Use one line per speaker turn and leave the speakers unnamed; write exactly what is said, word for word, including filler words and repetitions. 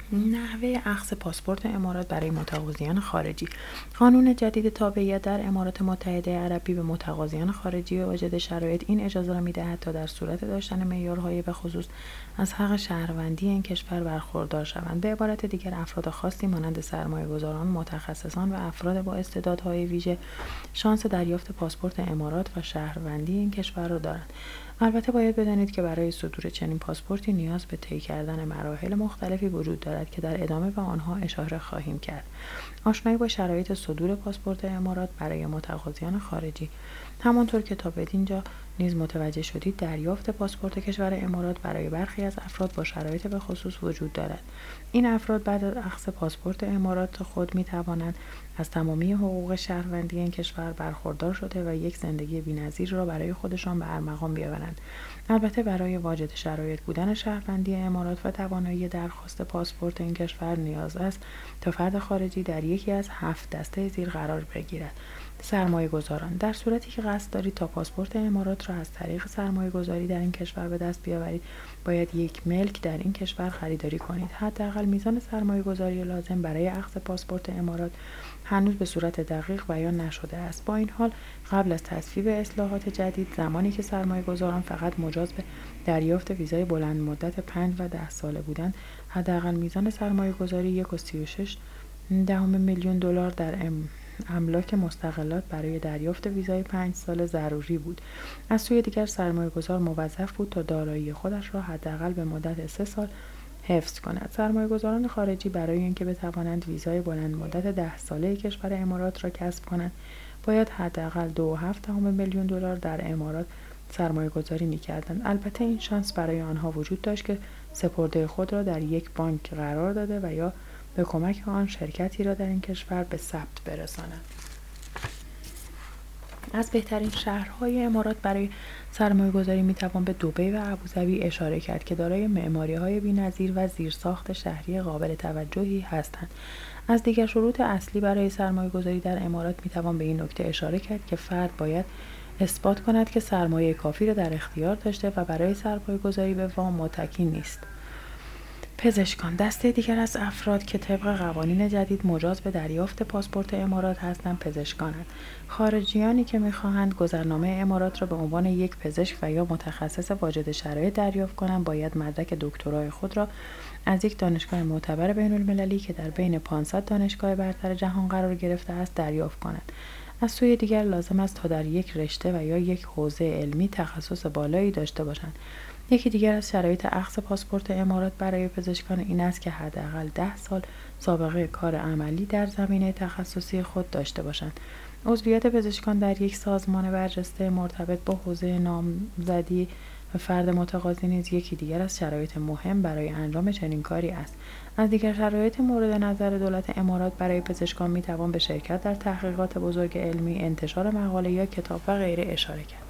نحوه اخذ پاسپورت امارات برای متقاضیان خارجی. قانون جدید تابعیت در امارات متحده عربی به متقاضیان خارجی واجد شرایط این اجازه را می‌دهد تا در صورت داشتن معیارهای بخصوص از حق شهروندی این کشور برخوردار شوند. به عبارت دیگر، افراد خاصی مانند سرمایه‌گذاران، متخصصان و افراد با استعدادهای ویژه شانس دریافت پاسپورت امارات و شهروندی این کشور را دارند. البته باید بدانید که برای صدور چنین پاسپورتی نیاز به طی کردن مراحل مختلفی وجود دارد که در ادامه به آنها اشاره خواهیم کرد. آشنایی با شرایط صدور پاسپورت امارات برای متقاضیان خارجی. همانطور که تا بدینجا نیز متوجه شدید، دریافت پاسپورت کشور امارات برای برخی از افراد با شرایط به خصوص وجود دارد. این افراد بعد از اخذ پاسپورت امارات خود می توانند از تمامی حقوق شهروندی این کشور برخوردار شده و یک زندگی بی‌نظیر را برای خودشان به ارمغان بیاورند. البته برای واجد شرایط بودن شهروندی امارات و توانایی درخواست پاسپورت این کشور نیاز است تا فرد خارجی در یکی از هفت دسته زیر قرار بگیرد. سرمایه گذاران: در صورتی که قصد دارید تا پاسپورت امارات را از طریق سرمایه گذاری در این کشور به دست بیاورید، باید یک ملک در این کشور خریداری کنید. حداقل میزان سرمایه گذاری لازم برای اخذ پاسپورت امارات هنوز به صورت دقیق بیان نشده است. با این حال، قبل از تصویب اصلاحات جدید، زمانی که سرمایه گذاران فقط مجاز به دریافت ویزای بلند مدت پنج و ده ساله بودند، حداقل میزان سرمایه گذاری یک و سی و شش دهم میلیون دلار در ام املاک مستقلات برای دریافت ویزای پنج ساله ضروری بود. از سوی دیگر، سرمایه‌گذار موظف بود تا دارایی خودش را حداقل به مدت سه سال حفظ کند. سرمایه‌گذاران خارجی برای اینکه بتوانند ویزای بلند مدت ده ساله کشور امارات را کسب کنند، باید حداقل دو و هفت دهم میلیون دلار در امارات سرمایه‌گذاری می‌کردند. البته این شانس برای آنها وجود داشت که سپرده خود را در یک بانک قرار داده و یا به کمک آن شرکتی را در این کشور به ثبت برسانند. از بهترین شهرهای امارات برای سرمایه‌گذاری می‌توان به دبی و ابوظبی اشاره کرد که دارای معماری‌های بی‌نظیر و زیرساخت شهری قابل توجهی هستند. از دیگر شروط اصلی برای سرمایه‌گذاری در امارات می‌توان به این نکته اشاره کرد که فرد باید اثبات کند که سرمایه کافی را در اختیار داشته و برای سرمایه‌گذاری به وام متکی نیست. پزشکان: دسته دیگر از افراد که طبق قوانین جدید مجاز به دریافت پاسپورت امارات هستند، پزشکانند. خارجیانی که می‌خواهند گذرنامه امارات را به عنوان یک پزشک و یا متخصص واجد شرایط دریافت کنند، باید مدرک دکترای خود را از یک دانشگاه معتبر بین‌المللی که در بین پانصد دانشگاه برتر جهان قرار گرفته است دریافت کنند. از سوی دیگر لازم است تا در یک رشته و یا یک حوزه علمی تخصص بالایی داشته باشند. یکی دیگر از شرایط اخذ پاسپورت امارات برای پزشکان این است که حداقل ده سال سابقه کار عملی در زمینه تخصصی خود داشته باشند. عضویت پزشکان در یک سازمان برجسته مرتبط با حوزه نامزدی و فرد متقاضی نیز یکی دیگر از شرایط مهم برای انجام چنین کاری است. از دیگر شرایط مورد نظر دولت امارات برای پزشکان میتوان به شرکت در تحقیقات بزرگ علمی، انتشار مقاله یا کتاب و غیره اشاره کرد.